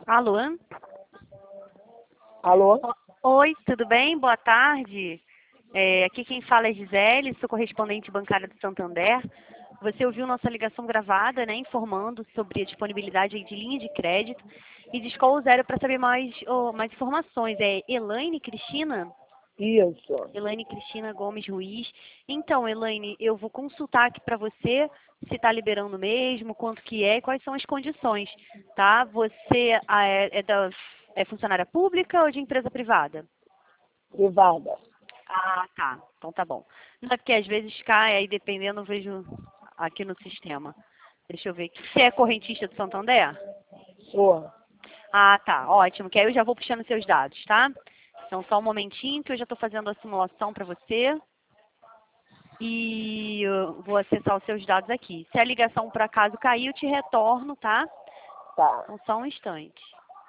Alô? Alô? Oi, tudo bem? Boa tarde. Aqui quem fala é Gisele, sou correspondente bancária do Santander. Você ouviu nossa ligação gravada, né, informando sobre a disponibilidade aí de linha de crédito e de Escola Zero para saber mais informações. É Elaine Cristina? Isso. Elaine Cristina Gomes Ruiz. Então, Elaine, eu vou consultar aqui para você se está liberando mesmo, quanto que é e quais são as condições, tá? Você é funcionária pública ou de empresa privada? Privada. Ah, tá. Então tá bom. Não é porque às vezes cai, aí dependendo eu vejo aqui no sistema. Deixa eu ver aqui. Você é correntista do Santander? Sou. Ah, tá. Ótimo, que aí eu já vou puxando seus dados, tá? Então só um momentinho que eu já estou fazendo a simulação para você. E eu vou acessar os seus dados aqui. Se a ligação por acaso cair, eu te retorno, tá? Tá. Então só um instante.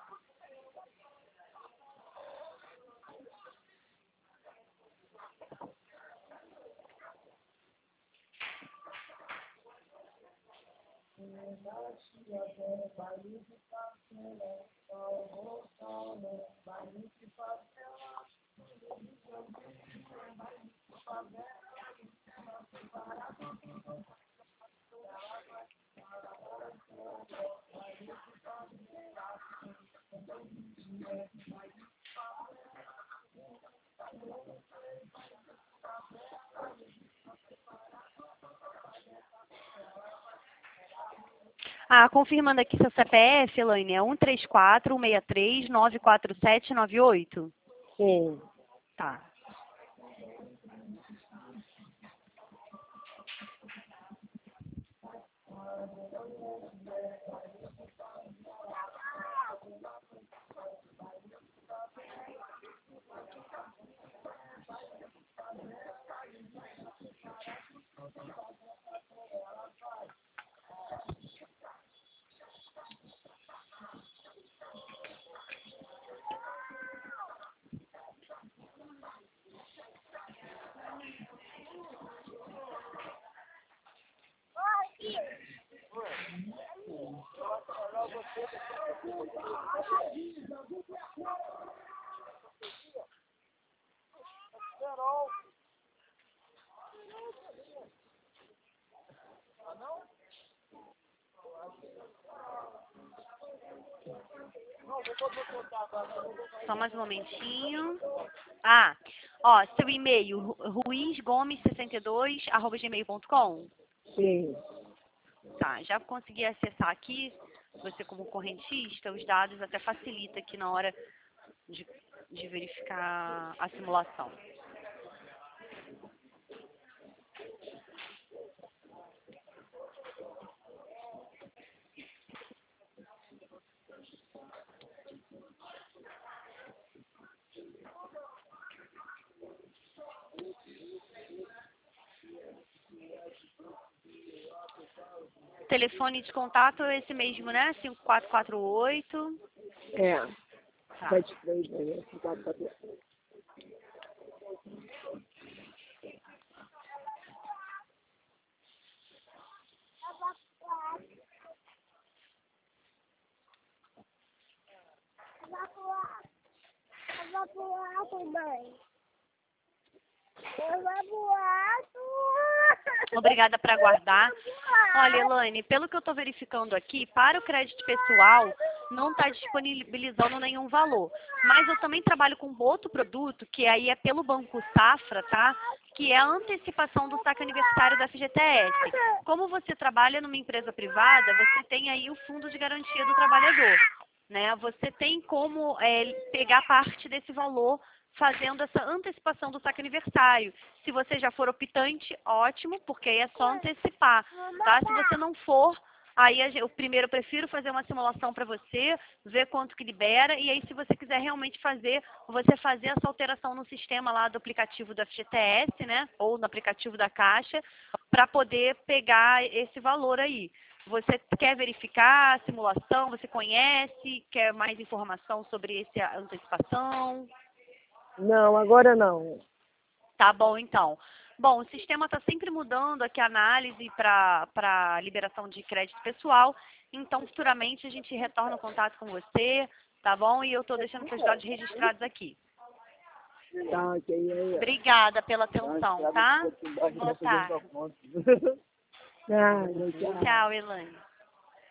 Ah, confirmando aqui seu CPF, Elaine, é 134-163-94798? Sim. Tá. Só mais um momentinho. Ah, ó, seu e-mail, ruizgomes62@gmail.com. Sim. Tá, já consegui acessar aqui, você como correntista, os dados até facilita aqui na hora de, de verificar a simulação. Telefone de contato é esse mesmo, né? 5448. É. Tá. 73, né? 54. Eu vou voar também. Eu vou voar. Obrigada por aguardar. Olha, Elaine, pelo que eu estou verificando aqui, para o crédito pessoal, não está disponibilizando nenhum valor. Mas eu também trabalho com outro produto, que aí é pelo Banco Safra, tá? Que é a antecipação do saque aniversário da FGTS. Como você trabalha numa empresa privada, você tem aí o fundo de garantia do trabalhador, né? Você tem como pegar parte desse valor fazendo essa antecipação do saque aniversário. Se você já for optante, ótimo, porque aí é só antecipar, tá? Se você não for, aí eu primeiro prefiro fazer uma simulação para você, ver quanto que libera, e aí se você quiser realmente fazer, você fazer essa alteração no sistema lá do aplicativo do FGTS, né? Ou no aplicativo da Caixa, para poder pegar esse valor aí. Você quer verificar a simulação? Você conhece? Quer mais informação sobre essa antecipação? Não, agora não. Tá bom, então. Bom, o sistema está sempre mudando aqui a análise para liberação de crédito pessoal, então futuramente a gente retorna o contato com você, tá bom? E eu estou deixando seus dados registrados aqui. Tá, ok. Obrigada pela atenção, tá? Boa tarde. Tá, tchau. Tchau, Elaine.